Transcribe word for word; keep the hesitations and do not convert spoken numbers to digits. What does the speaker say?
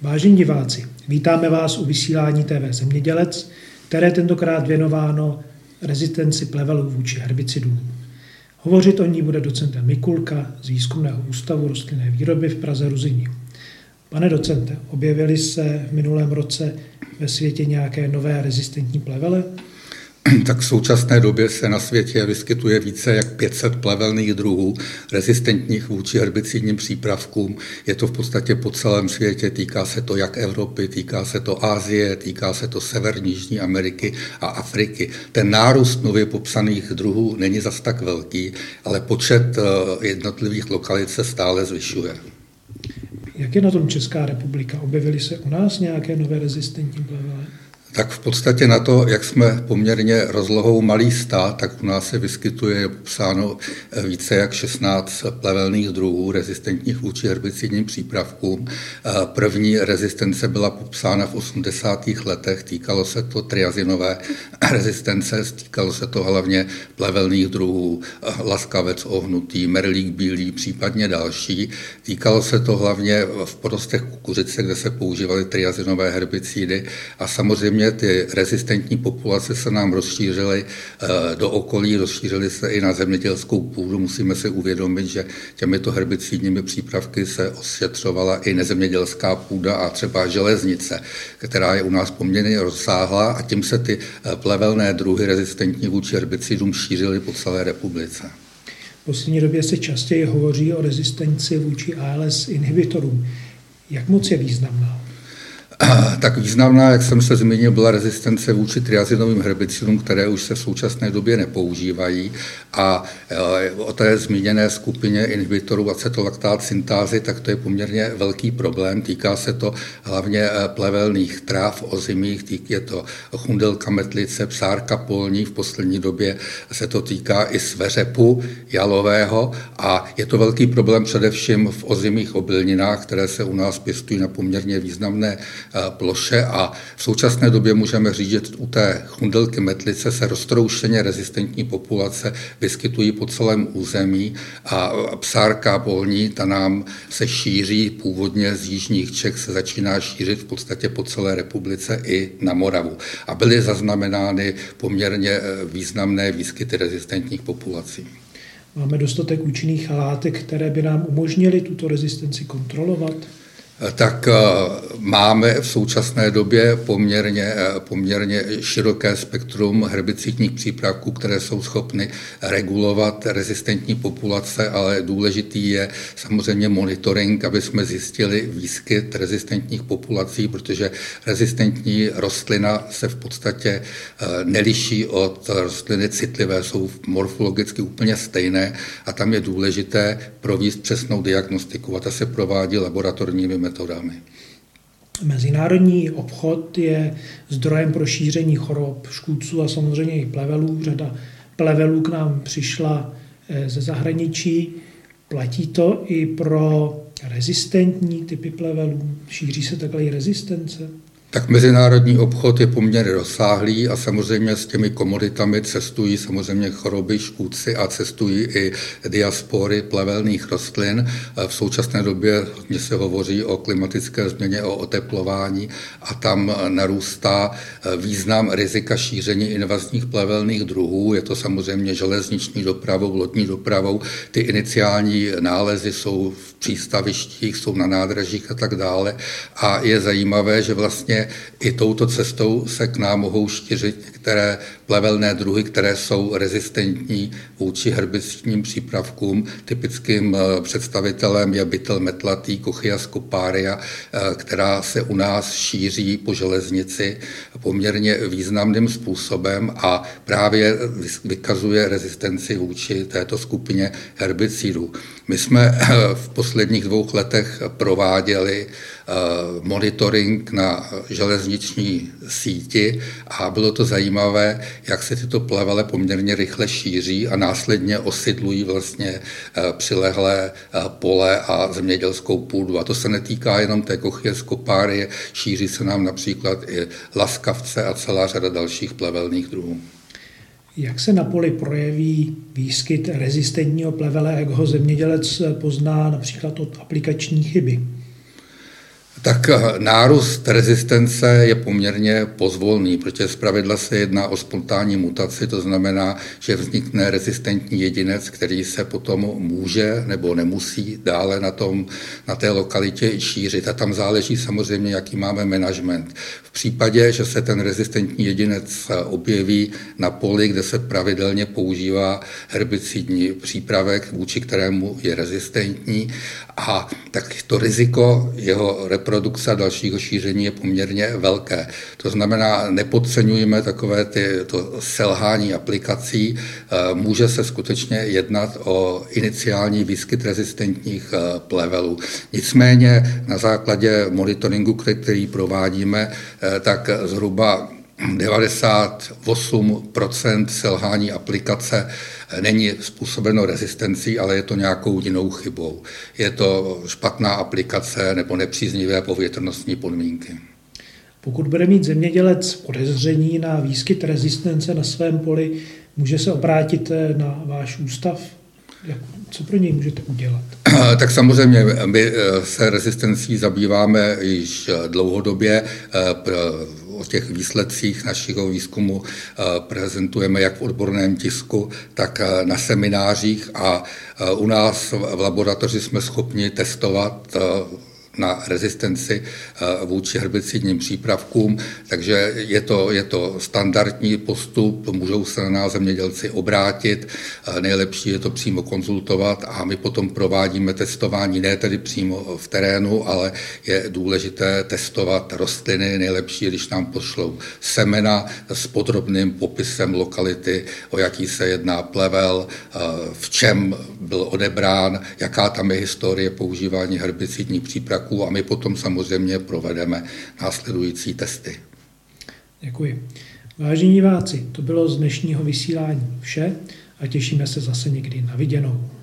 Vážení diváci, vítáme vás u vysílání T V Zemědělec, které tentokrát věnováno rezistenci plevelů vůči herbicidům. Hovořit o ní bude docent Mikulka z Výzkumného ústavu rostlinné výroby v Praze Ruzyni. Pane docente, objevily se v minulém roce ve světě nějaké nové rezistentní plevele? Tak v současné době se na světě vyskytuje více jak pět set plevelných druhů rezistentních vůči herbicidním přípravkům. Je to v podstatě po celém světě, týká se to jak Evropy, týká se to Asie, týká se to Severní, Jižní Ameriky a Afriky. Ten nárůst nově popsaných druhů není zas tak velký, ale počet jednotlivých lokalit se stále zvyšuje. Jak je na tom Česká republika? Objevily se u nás nějaké nové rezistentní plevele? Tak v podstatě na to, jak jsme poměrně rozlohou malý stát, tak u nás se vyskytuje popsáno více jak šestnáct plevelných druhů rezistentních vůči herbicidním přípravkům. První rezistence byla popsána v osmdesátých letech, týkalo se to triazinové rezistence, týkalo se to hlavně plevelných druhů laskavec ohnutý, merlík bílý, případně další. Týkalo se to hlavně v porostech kukuřice, kde se používaly triazinové herbicidy a samozřejmě ty rezistentní populace se nám rozšířily do okolí, rozšířily se i na zemědělskou půdu. Musíme si uvědomit, že těmito herbicidními přípravky se ošetřovala i nezemědělská půda a třeba železnice, která je u nás poměrně rozsáhlá a tím se ty plevelné druhy rezistentní vůči herbicidům šířily po celé republice. V poslední době se častěji hovoří o rezistenci vůči A L S inhibitorům. Jak moc je významná? Tak významná, jak jsem se zmínil, byla rezistence vůči triazinovým herbicidům, které už se v současné době nepoužívají. A o té zmíněné skupině inhibitorů acetolaktát syntázy, tak to je poměrně velký problém. Týká se to hlavně plevelných tráv ozimých, je to chundelka metlice, psárka polní, v poslední době se to týká i sveřepu jalového a je to velký problém především v ozimých obilninách, které se u nás pěstují na poměrně významné ploše a v současné době můžeme říct, že u té chundelky metlice se roztroušeně rezistentní populace vyskytují po celém území a psárka polní, ta nám se šíří původně z jižních Čech, se začíná šířit v podstatě po celé republice i na Moravu. A byly zaznamenány poměrně významné výskyty rezistentních populací. Máme dostatek účinných látek, které by nám umožnily tuto rezistenci kontrolovat? Tak máme v současné době poměrně, poměrně široké spektrum herbicidních přípravků, které jsou schopny regulovat rezistentní populace, ale důležitý je samozřejmě monitoring, aby jsme zjistili výskyt rezistentních populací, protože rezistentní rostlina se v podstatě neliší od rostliny citlivé, jsou morfologicky úplně stejné a tam je důležité provést přesnou diagnostiku a ta se provádí laboratorními metodami. Mezinárodní obchod je zdrojem pro šíření chorob, škůdců a samozřejmě i plevelů. Řada plevelů k nám přišla ze zahraničí. Platí to i pro rezistentní typy plevelů? Šíří se takhle i rezistence? Tak mezinárodní obchod je poměrně rozsáhlý a samozřejmě s těmi komoditami cestují samozřejmě choroby, škůdci a cestují i diaspory plevelných rostlin. V současné době hodně se hovoří o klimatické změně, o oteplování a tam narůstá význam rizika šíření invazních plevelných druhů. Je to samozřejmě železniční dopravou, lodní dopravou. Ty iniciální nálezy jsou v přístavištích, jsou na nádražích a tak dále. A je zajímavé, že vlastně i touto cestou se k nám mohou šířit některé plevelné druhy, které jsou rezistentní vůči herbicidním přípravkům. Typickým představitelem je bytel metlatý, Cochia scoparia, která se u nás šíří po železnici poměrně významným způsobem a právě vykazuje rezistenci vůči této skupině herbicidů. My jsme v posledních dvou letech prováděli monitoring na železniční síti a bylo to zajímavé, jak se tyto plevele poměrně rychle šíří a následně osidlují vlastně přilehlé pole a zemědělskou půdu. A to se netýká jenom té Cochie scoparie, šíří se nám například i laskavce a celá řada dalších plevelných druhů. Jak se na poli projeví výskyt rezistentního plevele, jak ho zemědělec pozná například od aplikační chyby? Tak nárůst rezistence je poměrně pozvolný, protože zpravidla se jedná o spontánní mutaci, to znamená, že vznikne rezistentní jedinec, který se potom může nebo nemusí dále na, tom, na té lokalitě šířit. A tam záleží samozřejmě, jaký máme management. V případě, že se ten rezistentní jedinec objeví na poli, kde se pravidelně používá herbicidní přípravek, vůči kterému je rezistentní, a tak to riziko jeho reprodukce a dalšího šíření je poměrně velké. To znamená, nepodceňujeme takové ty, to selhání aplikací. Může se skutečně jednat o iniciální výskyt rezistentních plevelů. Nicméně na základě monitoringu, který provádíme, tak zhruba devadesát osm procent selhání aplikace není způsobeno rezistencí, ale je to nějakou jinou chybou. Je to špatná aplikace nebo nepříznivé povětrnostní podmínky. Pokud bude mít zemědělec podezření na výskyt rezistence na svém poli, může se obrátit na váš ústav? Co pro něj můžete udělat? Tak samozřejmě my se rezistencí zabýváme již dlouhodobě. O těch výsledcích našeho výzkumu prezentujeme jak v odborném tisku, tak na seminářích a u nás v laboratoři jsme schopni testovat na rezistenci vůči herbicidním přípravkům, takže je to, je to standardní postup, můžou se na nás zemědělci obrátit, nejlepší je to přímo konzultovat a my potom provádíme testování, ne tedy přímo v terénu, ale je důležité testovat rostliny, nejlepší, když nám pošlou semena s podrobným popisem lokality, o jaký se jedná plevel, v čem byl odebrán, jaká tam je historie používání herbicidních přípravků, a my potom samozřejmě provedeme následující testy. Děkuji. Vážení diváci, to bylo z dnešního vysílání vše a těšíme se zase někdy na viděnou.